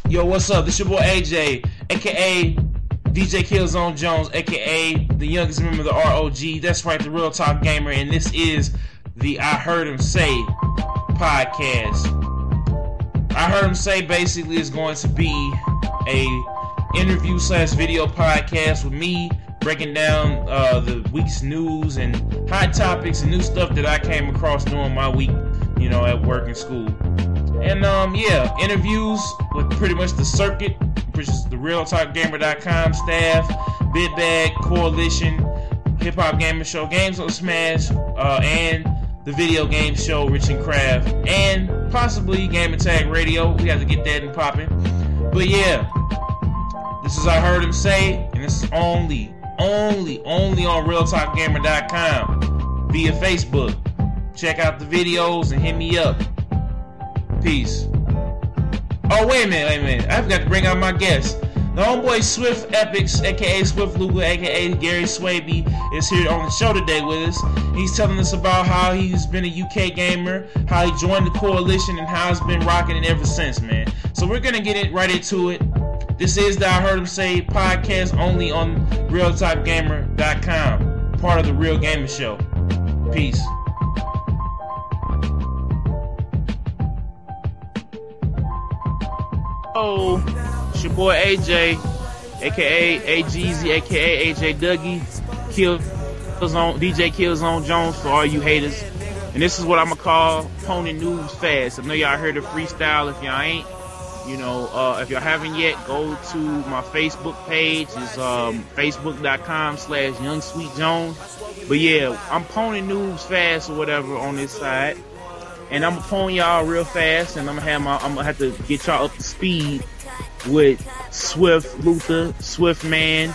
Yo, what's up? This your boy AJ, aka DJ Killzone Jones, aka the youngest member of the ROG. That's right, the Real Talk Gamer, and this is the I Heard Him Say podcast. I Heard Him Say basically is going to be a interview slash video podcast with me breaking down the week's news and hot topics and new stuff that I came across during my week, at work and school. And interviews with pretty much the circuit, which is the RealTalkGamer.com staff, Bitbag, Coalition, Hip Hop Gamer Show, Games on Smash, and the video game show Rich and Craft, and possibly Game and Tag Radio. We have to get that and popping. But yeah, this is I Heard Him Say, and this is only on RealTalkGamer.com via Facebook. Check out the videos and hit me up. Peace. Oh, wait a minute. I forgot to bring out my guest. The homeboy Swift Epics, aka Swift Luger, aka Gary Swaby, is here on the show today with us. He's telling us about how he's been a UK gamer, how he joined the Coalition, and how it's been rocking it ever since, man. So we're gonna get right into it. This is the I Heard Him Say podcast, only on RealTalkGamer.com, part of the Real Gamer Show. Peace. Oh, it's your boy AJ, aka AGZ, aka AJ Dougie, DJ Killzone Jones for all you haters. And this is what I'm gonna call Pony News Fast. I know y'all heard of freestyle. If y'all ain't, if y'all haven't yet, go to my Facebook page. It's facebook.com/YoungSweetJones. But yeah, I'm Pony News Fast or whatever on this side. And I'm gonna pwn y'all real fast, and I'm gonna have to get y'all up to speed with Swift Luther, Swift Man,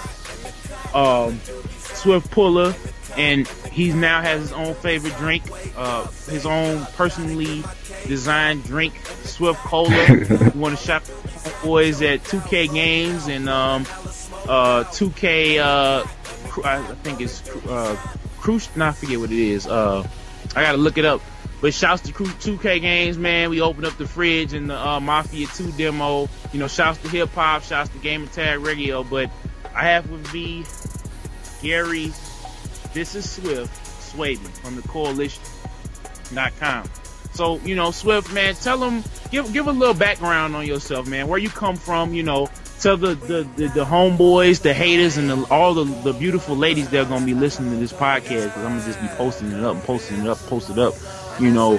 Swift Puller, and he now has his own favorite drink, his own personally designed drink, Swift Cola. You want to shop boys at 2K Games and 2K. I think it's Cruise. I forget what it is. I gotta look it up. But shouts to 2K Games, man. We opened up the fridge in the Mafia 2 demo. Shouts to Hip Hop, shouts to Game and Tag Radio. But I have with me Gary. This is Swift Swaby from the Coalition.com. So, Swift, man, tell them, give a little background on yourself, man. Where you come from, tell the homeboys, the haters, and all the beautiful ladies that are going to be listening to this podcast, because I'm going to just be posting it up. Who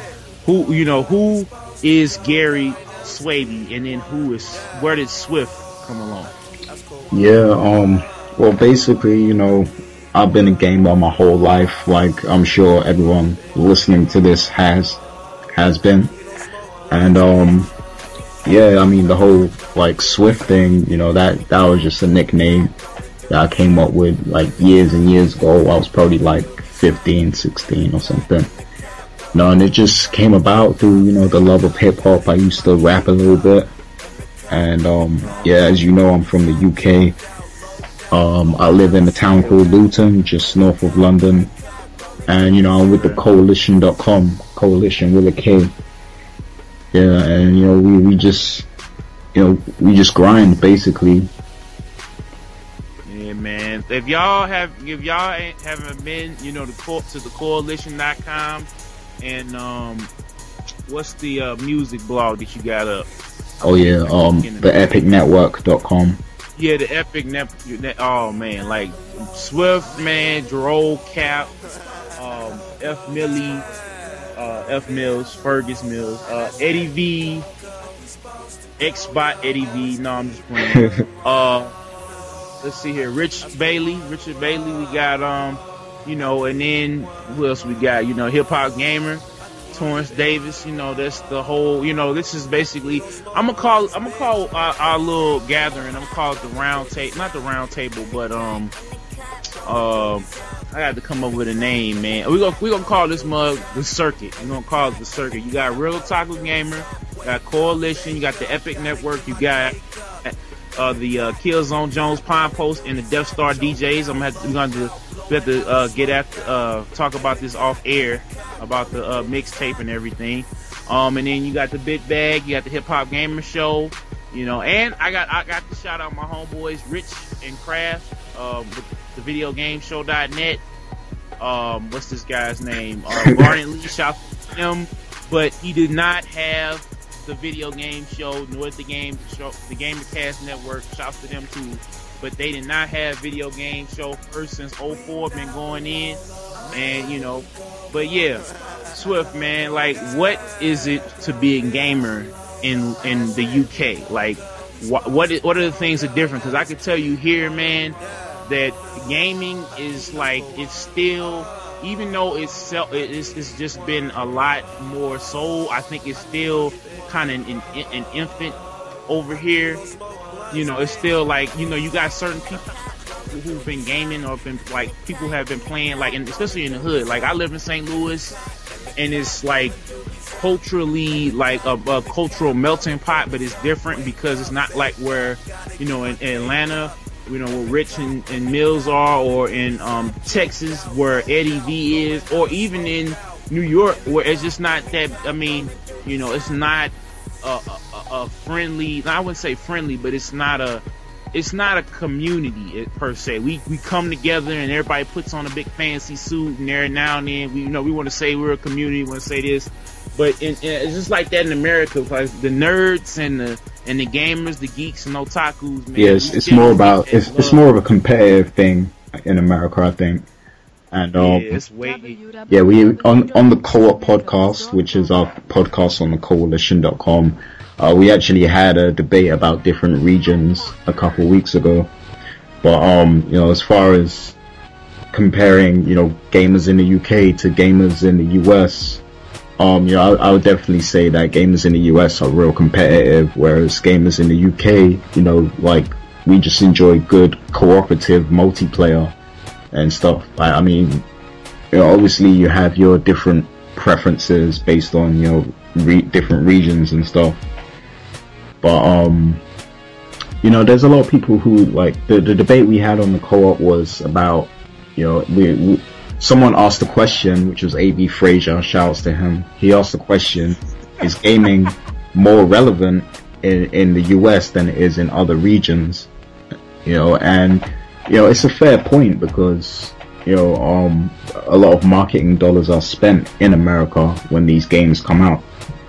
is Gary Swaby, and then where did Swift come along? Yeah, well, basically, I've been a gamer my whole life, like I'm sure everyone listening to this has been. And, the whole, Swift thing, that was just a nickname that I came up with, years and years ago. I was probably, 15, 16 or something. And it just came about through, the love of hip-hop. I used to rap a little bit. And, as you know, I'm from the UK. I live in a town called Luton, just north of London. And, I'm with the Coalition.com, Coalition with a K. Yeah, and, we just grind, basically. Yeah, man. If y'all haven't been, to the Coalition.com, and what's the music blog that you got up? Oh yeah, the epicnetwork.com. Yeah, the Epic Network. Oh man, Swift, man, Jerome Cap, F Millie, F Mills, Fergus Mills, Eddie V, Xbot Eddie V. No, I'm just playing. Let's see here, Richard Bailey. We got and then who else we got? Hip Hop Gamer, Torrance Davis. That's the whole. This is basically. I'm gonna call our little gathering. I'm gonna call it the round table. Not the round table, but I got to come up with a name, man. We gonna call this mug the circuit. We're gonna call it the circuit. You got Real Talk Gamer, you got Coalition, you got the Epic Network, you got the Killzone Jones Pine Post, and the Death Star DJs. We have to get at talk about this off air about the mixtape and everything. And then you got the Bitbag, you got the Hip Hop Gamer Show, And I got to shout out my homeboys Rich and Craft with the videogameshow.net. What's this guy's name? Garnet Lee, shout to him, but he did not have the video game show nor the game show, the GamerCast Network. Shouts to them too, but they did not have video game show first since '04 been going in, and but yeah, Swift, man, like, what is it to be a gamer in the UK? Like, what are the things that are different? Because I could tell you here, man, that gaming is like, it's still, even though it's just been a lot more sold, I think it's still kind of an infant over here. It's still like, you got certain people who've been gaming or been like, people have been playing, like, and especially in the hood. Like, I live in St. Louis, and it's like culturally like a cultural melting pot, but it's different because it's not like where, in Atlanta, where Rich and Mills are, or in Texas where Eddie V is, or even in New York where it's just not that. I mean, it's not a friendly. I wouldn't say friendly, but it's not a community per se. We come together and everybody puts on a big fancy suit, and every now and then we want to say we're a community, we want to say this, but it's just like that in America. Like the nerds and the gamers, the geeks and otakus, man. Yes, it's more about it's more of a competitive thing in America, I think. And it's way we on the Co-op podcast, which is our podcast on the coalition.com. We actually had a debate about different regions a couple of weeks ago. But, as far as comparing, gamers in the UK to gamers in the US, I would definitely say that gamers in the US are real competitive, whereas gamers in the UK, like, we just enjoy good cooperative multiplayer and stuff. I mean, obviously you have your different preferences based on, different regions and stuff. But, there's a lot of people who, like, the debate we had on the Co-op was about, someone asked the question, which was A.B. Fraser, shouts to him. He asked the question, is gaming more relevant in the US than it is in other regions? It's a fair point because, a lot of marketing dollars are spent in America when these games come out,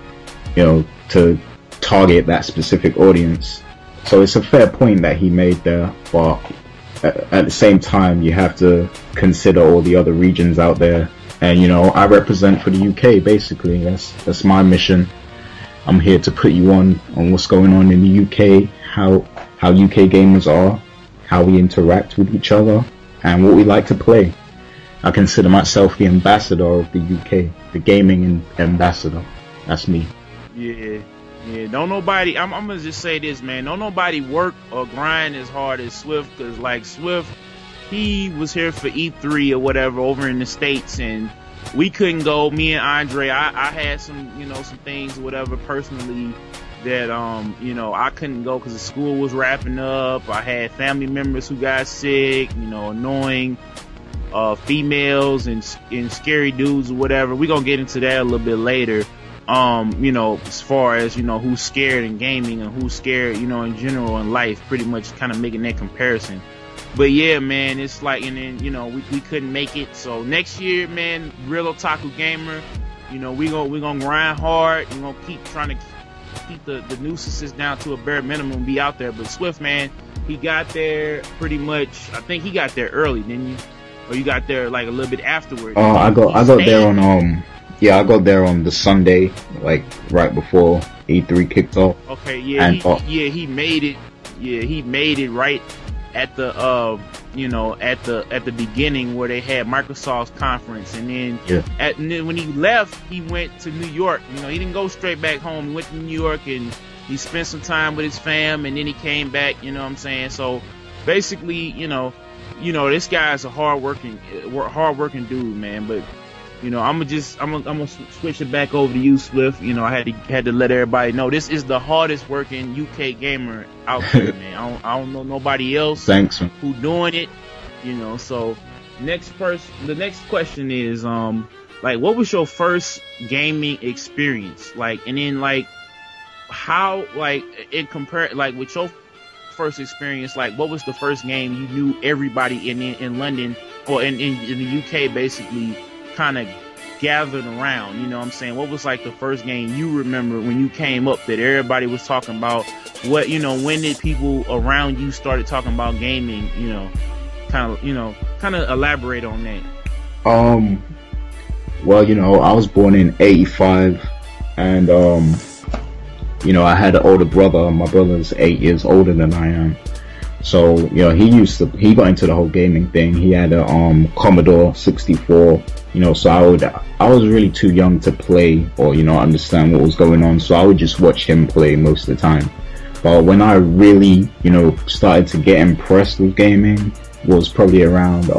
to target that specific audience. So it's a fair point that he made there, but at the same time you have to consider all the other regions out there. And I represent for the UK basically. That's my mission. I'm here to put you on what's going on in the UK, how UK gamers are, how we interact with each other, and what we like to play. I consider myself the ambassador of the UK, the gaming ambassador. That's me. Yeah, don't nobody, I'm gonna just say this, man, don't nobody work or grind as hard as Swift, cause like Swift, he was here for E3 or whatever over in the States, and we couldn't go, me and Andre, I had some, some things or whatever personally that, I couldn't go cause the school was wrapping up. I had family members who got sick, annoying, females and scary dudes or whatever. We gonna get into that a little bit later. As far as, who's scared in gaming and who's scared, in general in life, pretty much kind of making that comparison. But yeah, man, it's like, and then, we couldn't make it. So next year, man, Real Otaku Gamer, we're gonna grind hard. We're gonna keep trying to keep the nuisances down to a bare minimum and be out there. But Swift, man, he got there pretty much, I think he got there early, didn't you? Or you got there like a little bit afterward? I got there on, I got there on the Sunday, like right before E3 kicked off. Okay, yeah, and, he made it. Yeah, he made it right at the at the beginning where they had Microsoft's conference, and then and then when he left, he went to New York. He didn't go straight back home. He went to New York and he spent some time with his fam, and then he came back. You know what I'm saying? So basically, this guy's a hardworking dude, man. But I'm gonna switch it back over to you, Swift. I had to let everybody know this is the hardest working UK gamer out there, man. I don't know nobody else who doing it, So the next question is like, what was your first gaming experience? Like, and then like, how, like, in compare, like, with your first experience, like, what was the first game you knew everybody in London or in the UK basically kind of gathered around? You know what I'm saying? What was like the first game you remember when you came up that everybody was talking about? What, you know, when did people around you started talking about gaming? You know, kind of elaborate on that. Well, you know, I was born in '85, and you know, I had an older brother. My brother's 8 years older than I am. So, you know, he got into the whole gaming thing. He had a Commodore 64, you know, so I was really too young to play or, you know, understand what was going on. So I would just watch him play most of the time. But when I really, you know, started to get impressed with gaming was probably around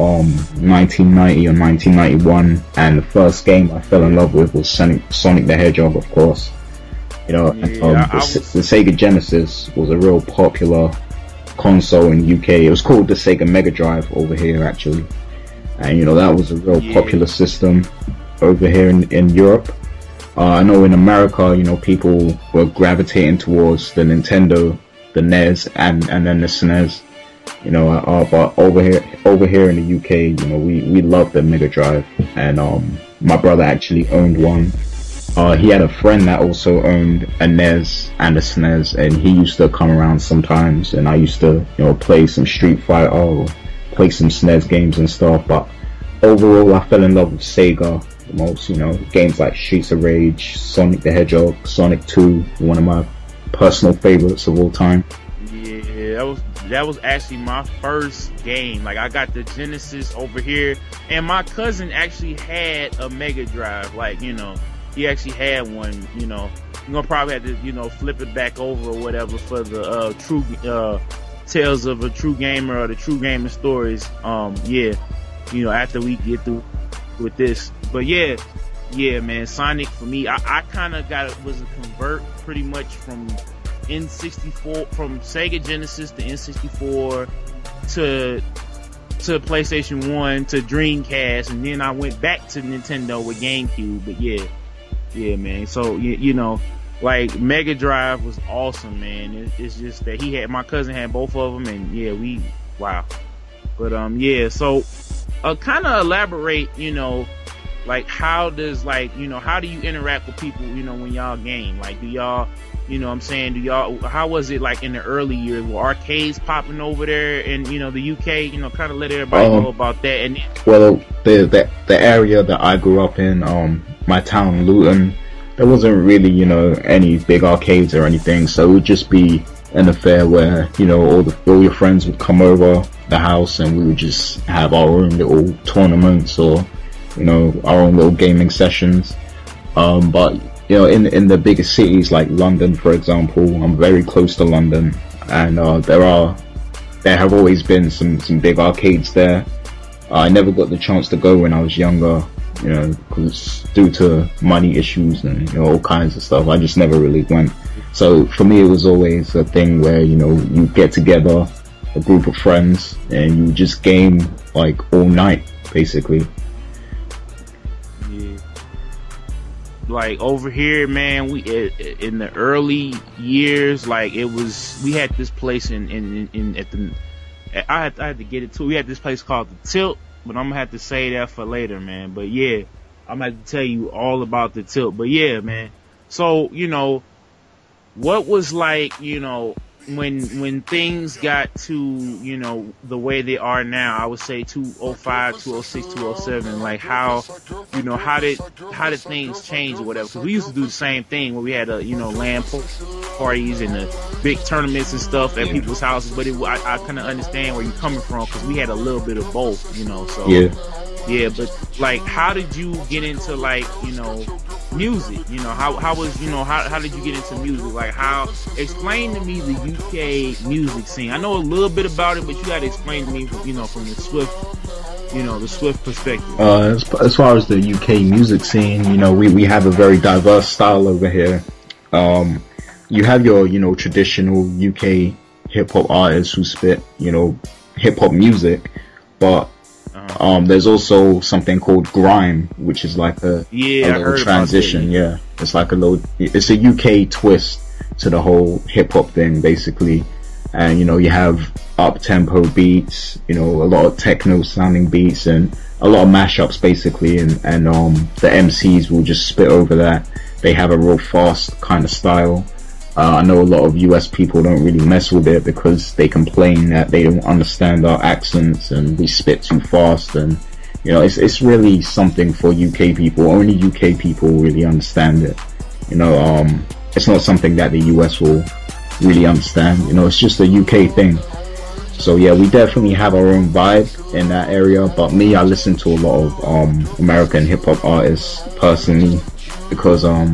1990 or 1991, and the first game I fell in love with was Sonic the Hedgehog, of course. You know, the Sega Genesis was a real popular console in the UK. It was called the Sega Mega Drive over here, actually. And, you know, that was a real popular system over here in Europe. I know in America, you know, people were gravitating towards the Nintendo, the NES, and then the SNES. You know, but over here in the UK, you know, we love the Mega Drive, and my brother actually owned one. He had a friend that also owned a NES and a SNES, and he used to come around sometimes, and I used to, you know, play some Street Fighter or play some SNES games and stuff. But overall, I fell in love with Sega the most. You know, games like Streets of Rage, Sonic the Hedgehog, Sonic 2, one of my personal favorites of all time. Yeah, that was actually my first game. Like, I got the Genesis over here, and my cousin actually had a Mega Drive. Like, you know, he actually had one. You know, you're gonna probably have to, you know, flip it back over or whatever for the true Tales of a True Gamer or the True Gamer Stories. Yeah, you know, after we get through with this. But yeah, man, Sonic for me, I kind of was a convert pretty much from N64, from Sega Genesis to N64 to PlayStation 1 to Dreamcast, and then I went back to Nintendo with GameCube. But yeah, man. So you know, like, Mega Drive was awesome, man. It's just that my cousin had both of them, and yeah, wow. But yeah, so kind of elaborate, you know, like, how does, like, you know, how do you interact with people, you know, when y'all game? Like, do y'all, you know what I'm saying, how was it like in the early years? Were arcades popping over there in, you know, the UK? You know, kind of let everybody know about that. And well, the area that I grew up in, my town, Luton, there wasn't really, you know, any big arcades or anything, so it would just be an affair where, you know, all your friends would come over the house, and we would just have our own little tournaments or, you know, our own little gaming sessions. But, you know, in the bigger cities like London, for example, I'm very close to London, and there have always been some big arcades there. I never got the chance to go when I was younger, you know, because due to money issues and, you know, all kinds of stuff, I just never really went. So for me, it was always a thing where, you know, you get together, a group of friends, and you just game like all night, basically. Yeah. Like, over here, man, we in the early years, like, we had this place I had to get it too. We had this place called the Tilt, but I'm gonna have to say that for later, man. But yeah, I'm gonna have to tell you all about the Tilt. But yeah, man. So, you know, what was, like, you know, when things got to, you know, the way they are now, I would say 2005, 2006, 2007, like, how, you know, how did things change or whatever? Because we used to do the same thing where we had you know, LAN parties and the big tournaments and stuff at people's houses, but I kind of understand where you're coming from, because we had a little bit of both, you know. So yeah, but, like, how did you get into, like, you know, music? You know, how was, you know, how did you get into music? Like, explain to me the UK music scene. I know a little bit about it, but you gotta explain to me, you know, from the Swift perspective. As far as the UK music scene, you know, we have a very diverse style over here. You have your, you know, traditional UK hip hop artists who spit, you know, hip hop music, but there's also something called grime, which is like a little transition. Yeah, it's like it's a UK twist to the whole hip hop thing basically. And you know, you have up tempo beats, you know, a lot of techno sounding beats and a lot of mashups basically, and the MCs will just spit over that. They have a real fast kind of style. I know a lot of US people don't really mess with it because they complain that they don't understand our accents and we spit too fast, and you know, it's really something for UK people. Only UK people really understand it. You know, it's not something that the US will really understand. You know, it's just a UK thing. So yeah, we definitely have our own vibe in that area. But me, I listen to a lot of American hip hop artists personally because I'm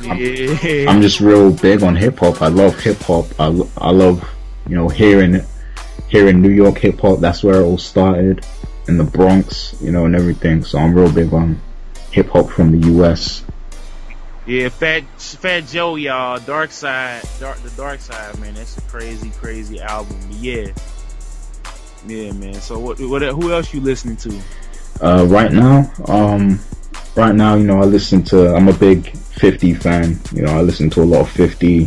just real big on hip hop. I love hip hop. I love, you know, hearing New York hip hop. That's where it all started, in the Bronx, you know, and everything. So I'm real big on hip hop from the US. Yeah, Fat Joe, y'all. The Dark Side, man. That's a crazy album. Yeah, man. So what? Who else you listening to? Right now, you know, I'm a big 50 fan. You know, I listen to a lot of 50.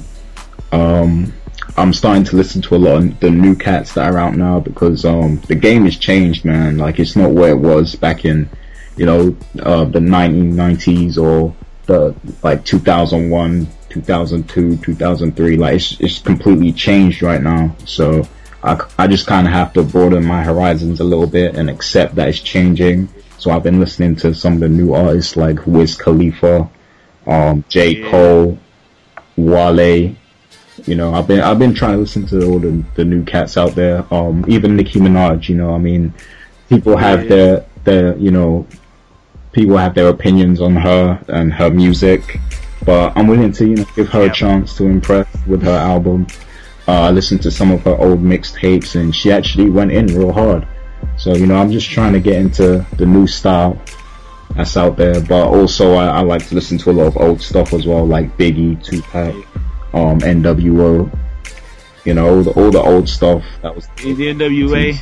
I'm starting to listen to a lot of the new cats that are out now because the game has changed, man. Like, it's not where it was back in, you know, the 1990s or the like 2001, 2002, 2003. Like, it's completely changed right now. So I just kind of have to broaden my horizons a little bit and accept that it's changing. So I've been listening to some of the new artists like Wiz Khalifa, J. Cole, Wale. You know, I've been trying to listen to all the new cats out there. Even Nicki Minaj. You know, I mean, people have their you know, people have their opinions on her and her music, but I'm willing to, you know, give her a chance to impress with her album. I listened to some of her old mixtapes and she actually went in real hard. So, you know, I'm just trying to get into the new style that's out there, but also I like to listen to a lot of old stuff as well, like Biggie, Tupac, NWO, you know, all the old stuff that was the NWA.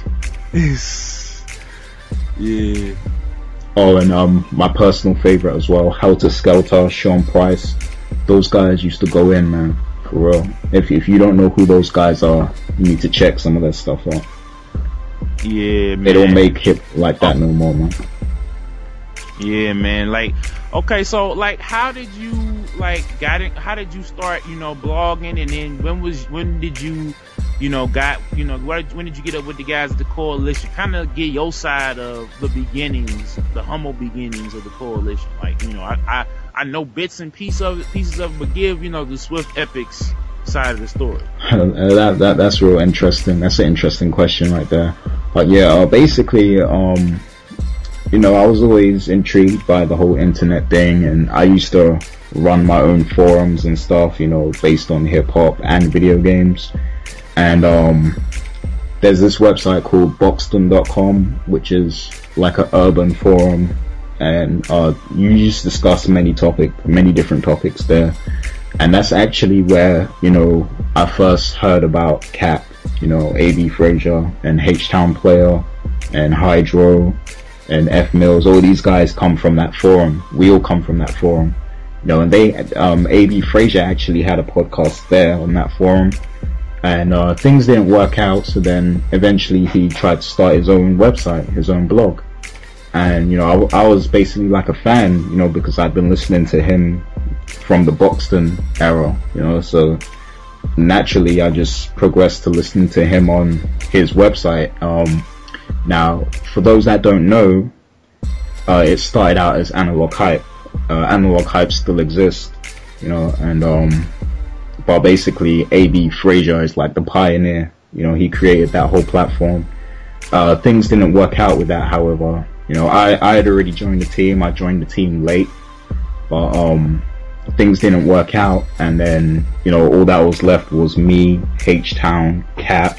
Yeah. Oh, and my personal favorite as well, Helter Skelter, Sean Price. Those guys used to go in, man, for real. If you don't know who those guys are, you need to check some of that stuff out. Yeah, man. They don't make hip like that no more, man. Yeah, man. Like, okay, so like, how did you how did you start, you know, blogging, and then when did you, you know, when did you get up with the guys at the Coalition? Kind of get your side of the beginnings, the humble beginnings of the Coalition. Like, you know, I know bits and pieces of it, but give, you know, the Swift Epics side of the story. That's real interesting. That's an interesting question right there. But yeah, basically, you know, I was always intrigued by the whole internet thing, and I used to run my own forums and stuff, you know, based on hip hop and video games. And there's this website called Boxton.com, which is like an urban forum, and you just discuss many different topics there. And that's actually where, you know, I first heard about Cap, you know, A.B. Frazier and H-Town Player and Hydro and F Mills. All these guys come from that forum. We all come from that forum, you know. And they, A.B. Frazier actually had a podcast there on that forum, and things didn't work out. So then eventually he tried to start his own website, his own blog. And, you know, I was basically like a fan, you know, because I'd been listening to him from the Boxton era, you know, so naturally I just progressed to listening to him on his website. Now, for those that don't know, it started out as Analog Hype. Analog Hype still exists, you know, and but basically A.B. Frazier is like the pioneer, you know. He created that whole platform. Things didn't work out with that, however. You know, I had already joined the team. I joined the team late, but things didn't work out, and then, you know, all that was left was me, H-Town, Cap,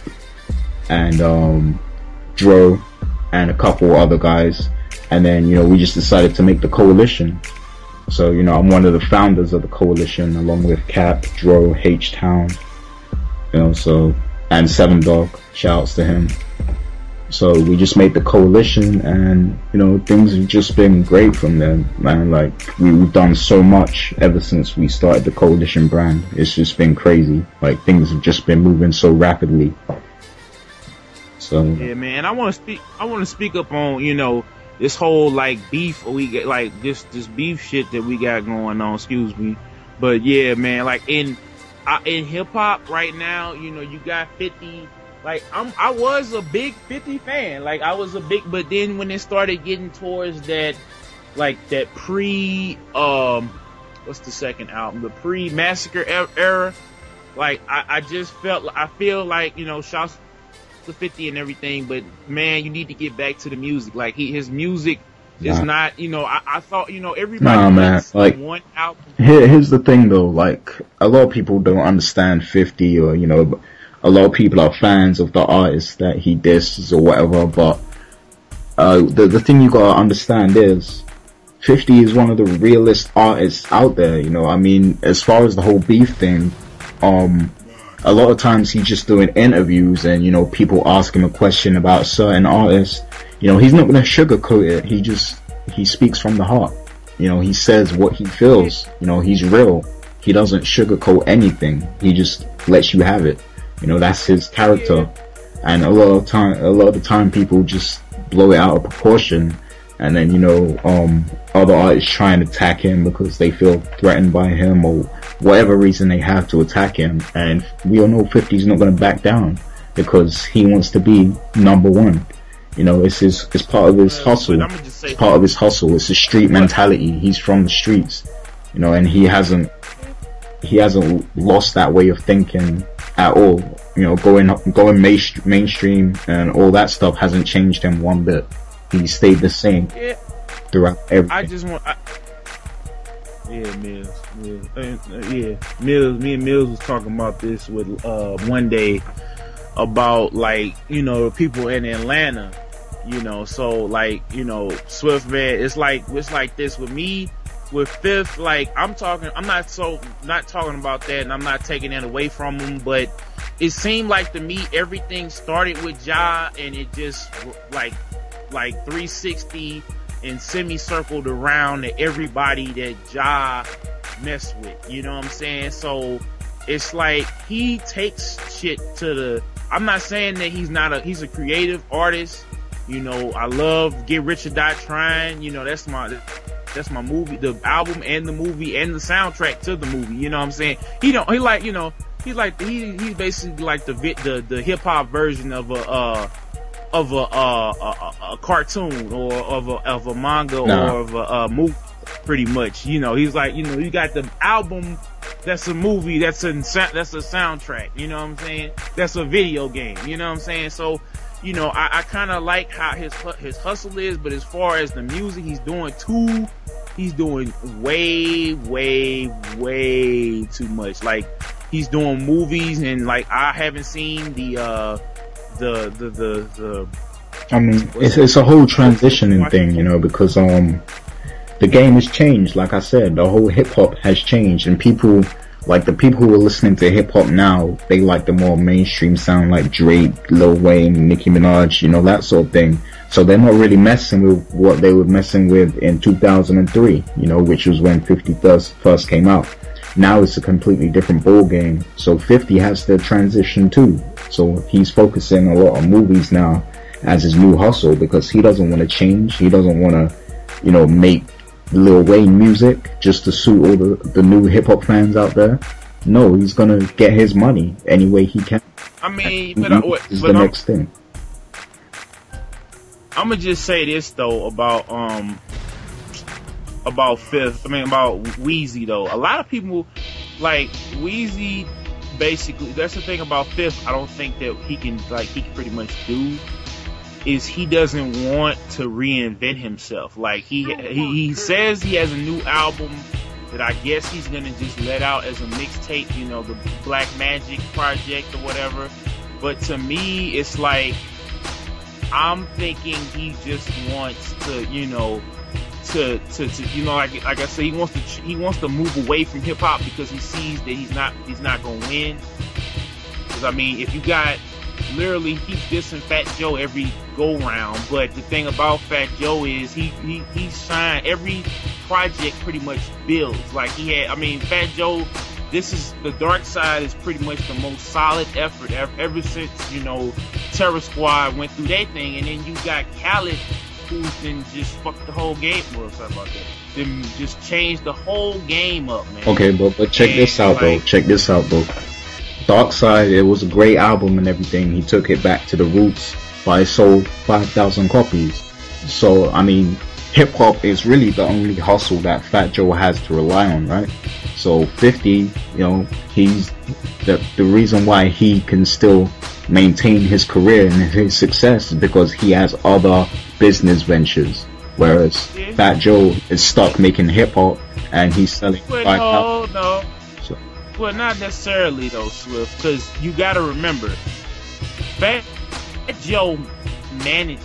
and Dro, and a couple other guys. And then, you know, we just decided to make the Coalition. So, you know, I'm one of the founders of the Coalition, along with Cap, Dro, H-Town, you know, so, and Seven Dog, shouts to him. So we just made the coalition, and you know, things have just been great from there, man. Like we've done so much ever since we started the coalition brand. It's just been crazy. Like things have just been moving so rapidly. So yeah, man. I want to speak up on, you know, this whole like beef we get, like this beef shit that we got going on. Excuse me, but yeah, man. Like in hip hop right now, you know, you got 50. Like I was a big 50 fan. Like I was a big, but then when it started getting towards that, like that what's the second album? The pre-Massacre era. Like I feel like, you know, shouts to 50 and everything, but man, you need to get back to the music. Like his music is not, you know, I thought, you know, everybody makes like one album. Here's the thing though, like a lot of people don't understand 50, or you know, a lot of people are fans of the artist that he disses or whatever, but the thing you gotta understand is 50 is one of the realest artists out there, you know. I mean, as far as the whole beef thing, a lot of times he's just doing interviews, and you know, people ask him a question about a certain artist, you know, he's not gonna sugarcoat it. He speaks from the heart, you know, he says what he feels, you know, he's real. He doesn't sugarcoat anything, he just lets you have it. You know, that's his character. And a lot of the time people just blow it out of proportion, and then, you know, other artists try and attack him because they feel threatened by him, or whatever reason they have to attack him. And we all know 50's not going to back down, because he wants to be number one. You know, it's part of his hustle. It's part of his hustle. It's a street mentality. He's from the streets, you know, and he hasn't lost that way of thinking at all. You know, going mainstream and all that stuff hasn't changed him one bit. He stayed the same throughout everything. Mills. Me and Mills was talking about this with one day about, like, you know, people in Atlanta, you know. So like, you know, Swift, man, it's like this with me. With Fifth, like, I'm not talking about that, and I'm not taking that away from him, but it seemed like to me everything started with Ja, and it just like 360 and semi-circled around to everybody that Ja messed with, you know what I'm saying? So it's like he takes shit to the, I'm not saying that he's a creative artist, you know. I love Get Rich or Die Trying, you know, that's my movie, the album and the movie and the soundtrack to the movie, you know what I'm saying? He's basically like the hip hop version of a cartoon, or of a manga, or of a movie, pretty much. You know, he's like, you know, you got the album, that's a movie, that's a soundtrack, you know what I'm saying? That's a video game, you know what I'm saying? So, you know, I kind of like how his hustle is, but as far as the music, he's doing way too much. Like, he's doing movies, and like, I haven't seen I mean, it's a whole transitioning thing, you know, because the game has changed. Like I said, the whole hip hop has changed, and people, like the people who are listening to hip hop now, they like the more mainstream sound, like Drake, Lil Wayne, Nicki Minaj, you know, that sort of thing. So they're not really messing with what they were messing with in 2003, you know, which was when 50 first came out. Now it's a completely different ball game. So 50 has to transition too. So he's focusing a lot on movies now as his new hustle, because he doesn't want to change. He doesn't want to, you know, make Lil Wayne music just to suit all the new hip hop fans out there. No, he's gonna get his money any way he can. I mean, the next thing. I'm gonna just say this though about Fifth. I mean, about Weezy though. A lot of people, like, Weezy, basically, that's the thing about Fifth. I don't think that he can pretty much do, is he doesn't want to reinvent himself. Like, he says he has a new album that I guess he's gonna just let out as a mixtape, you know, the Black Magic Project or whatever. But to me, it's like, I'm thinking he just wants to, you know, to you know, like I said, he wants to move away from hip hop, because he sees that he's not gonna win. Because I mean, if you got literally keeps dissing Fat Joe every go round. But the thing about Fat Joe is he signed every project pretty much builds. Like Fat Joe, this is the Dark Side is pretty much the most solid effort ever since, Terror Squad went through their thing, and then you got Khaled, who's then just fucked the whole game. Well, sorry about that. Then just changed the whole game up, man. Okay, but check this out, bro. Check this out, bro. Dark Side, it was a great album and everything. He took it back to the roots, but it sold 5,000 copies. So, hip hop is really the only hustle that Fat Joe has to rely on, right? So 50, he's the reason why he can still maintain his career and his success is because he has other business ventures. Whereas Fat Joe is stuck making hip hop and he's selling 5,000. No. Well, not necessarily though, Swift, because you got to remember, Fat Joe manages,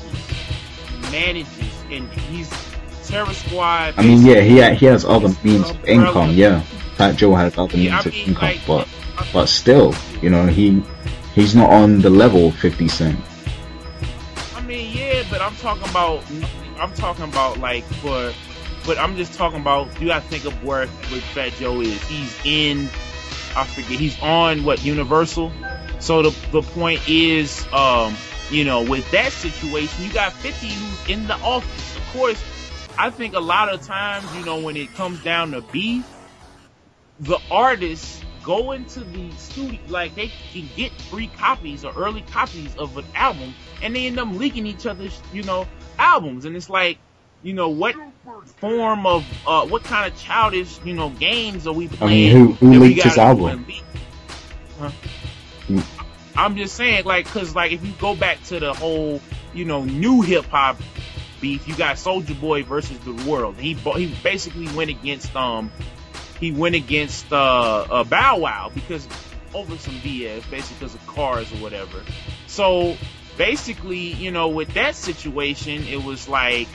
and he's Terror Squad. He has other means of income. Yeah, Fat Joe has other means of income, but still, he's not on the level of 50 Cent. But I'm talking about but I'm just talking about, you gotta think of where Fat Joe is. He's on Universal. So the point is, with that situation, you got 50 who's in the office. Of course, I think a lot of times, when it comes down to beef, the artists go into the studio, like they can get free copies or early copies of an album, and they end up leaking each other's, albums. And it's like, what form of, what kind of childish, games are we playing? Who leaked his album? I'm just saying, cause if you go back to the whole, new hip hop beef, you got Soulja Boy versus The World. He basically went against, Bow Wow because over some BS, basically because of cars or whatever. So basically, with that situation, it was like,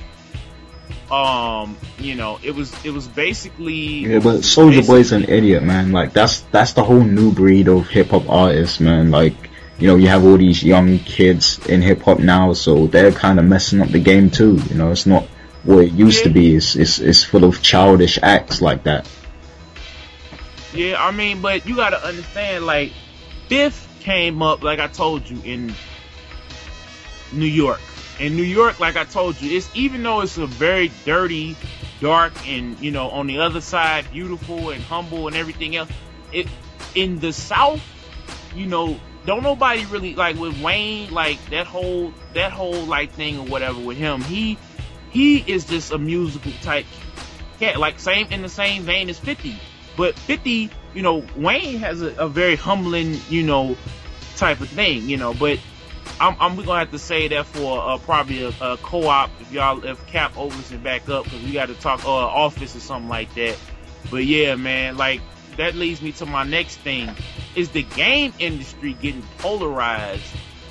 it was basically. Yeah, but Soulja Boy's an idiot, man. Like that's the whole new breed of hip hop artists, man. Like, you have all these young kids in hip hop now, so they're kind of messing up the game too. It's not what it used to be. It's full of childish acts like that. Yeah, but you gotta understand, Biff came up, like I told you, in New York. In New York, like I told you, even though it's a very dirty, dark, and, on the other side, beautiful and humble and everything else, in the South, don't nobody really, with Wayne, that whole thing or whatever with him, he is just a musical type cat, same in the same vein as 50. But 50, Wayne has a very humbling, type of thing, but we're gonna have to say that for probably a co-op if Cap opens it back up, because we got to talk Office or something like that. But yeah, man, that leads me to my next thing: is the game industry getting polarized,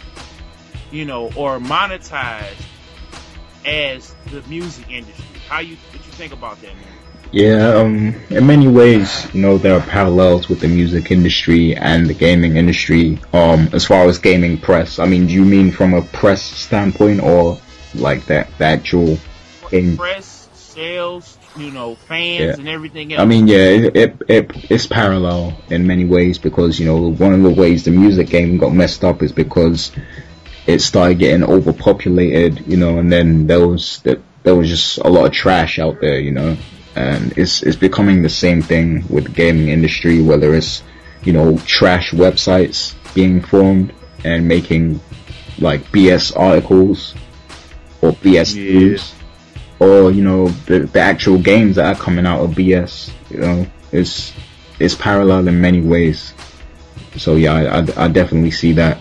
or monetized as the music industry? What you think about that, man? Yeah, in many ways, there are parallels with the music industry and the gaming industry, as far as gaming press. Do you mean from a press standpoint, or the actual game? Press, sales, fans, and everything else. It's parallel in many ways, because, one of the ways the music game got messed up is because it started getting overpopulated, and then there was just a lot of trash out there, and it's becoming the same thing with the gaming industry, whether it's, trash websites being formed and making BS articles or BS news, or the actual games that are coming out of BS. It's parallel in many ways. So yeah, I definitely see that.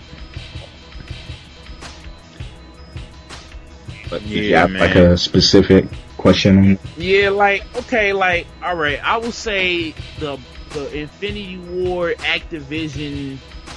But yeah, you have a specific question? Yeah, all right, I would say the Infinity Ward Activision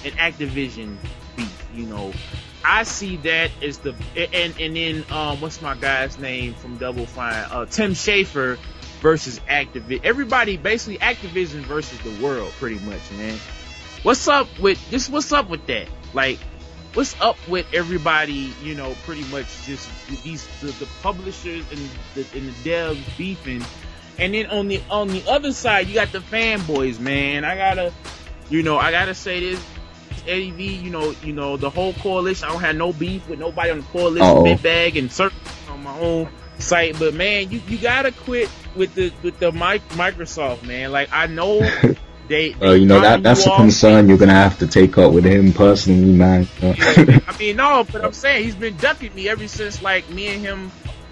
beef, I see that as and then what's my guy's name from Double Fine, Tim Schafer versus Activision. Everybody basically Activision versus the world, pretty much, man. What's up with that? what's up with everybody, pretty much just the publishers and the devs beefing. And then on the other side, you got the fanboys, man. I gotta say this, Eddie V, the whole coalition. I don't have no beef with nobody on the coalition, Bitbag and certain on my own site. But man, you gotta quit with the Microsoft, man. Like, I know they that's a concern you're gonna have to take up with him personally, man. Yeah, I mean, no, but I'm saying he's been ducking me ever since, like, me and him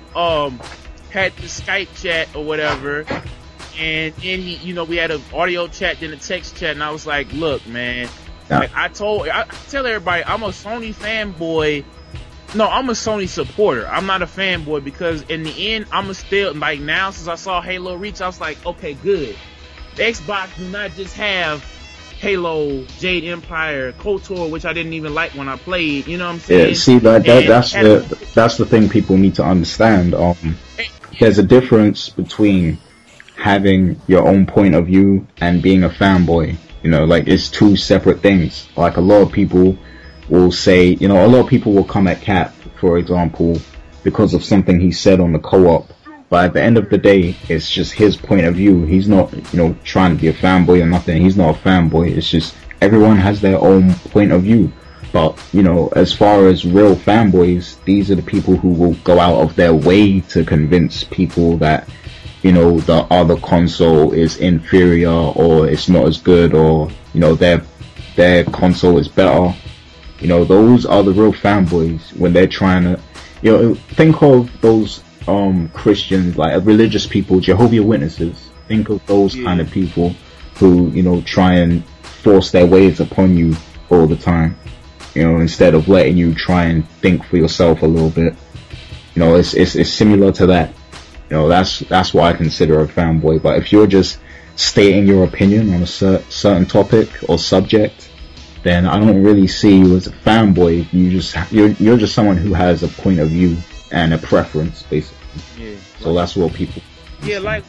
had the Skype chat or whatever, and he, we had an audio chat, then a text chat, and I was like, look, man, like, I tell everybody, I'm a Sony fanboy. No, I'm a Sony supporter. I'm not a fanboy, because in the end, I'm still, like, now, since I saw Halo Reach, I was like, okay, good. The Xbox do not just have Halo, Jade Empire, KOTOR, which I didn't even like when I played. You know what I'm saying? Yeah, see, that's the thing people need to understand. There's a difference between having your own point of view and being a fanboy. Like, it's two separate things. Like, a lot of people will say, a lot of people will come at Cap, for example, because of something he said on the co-op. But at the end of the day, it's just his point of view. He's not, trying to be a fanboy or nothing. He's not a fanboy. It's just everyone has their own point of view. But, as far as real fanboys, these are the people who will go out of their way to convince people that, the other console is inferior, or it's not as good, or, their console is better. Those are the real fanboys when they're trying to, think of those Christians, like religious people, Jehovah's Witnesses. Think of those kind of people who, try and force their ways upon you all the time, instead of letting you try and think for yourself a little bit. It's similar to that. That's what I consider a fanboy. But if you're just stating your opinion on a certain topic or subject, then I don't really see you as a fanboy. You're just someone who has a point of view and a preference, basically. Yeah. So that's what people. Yeah, like.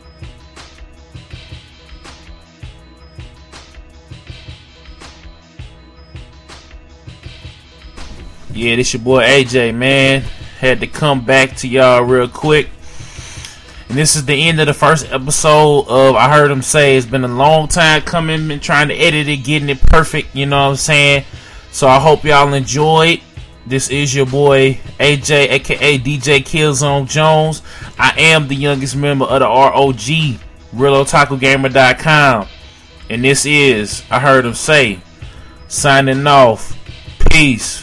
Yeah, this your boy AJ, man. Had to come back to y'all real quick. And this is the end of the first episode of I Heard Him Say. It's been a long time coming, been trying to edit it, getting it perfect, you know what I'm saying? So I hope y'all enjoyed. This is your boy AJ, aka DJ Killzone Jones. I am the youngest member of the ROG, RealOtakuGamer.com. And this is I Heard Him Say. Signing off. Peace.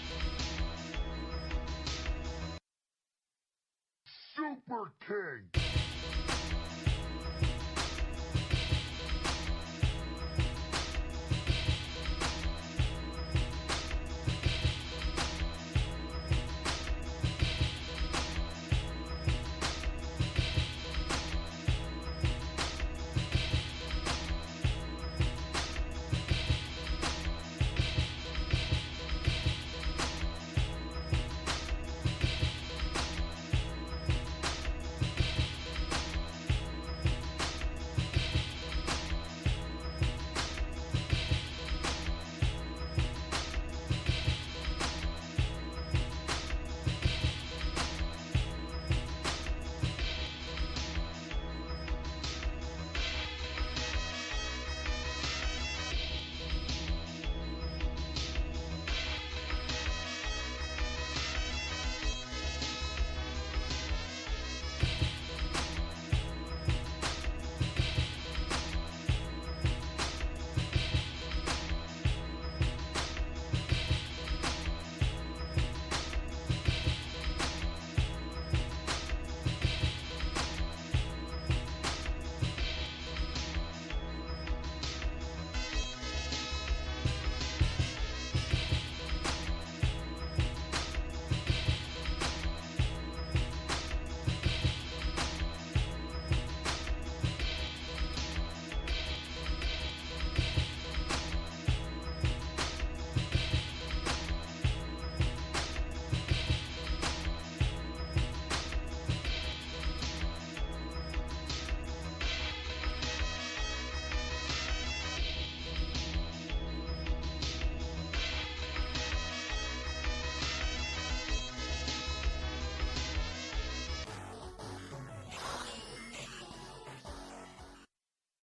Super King.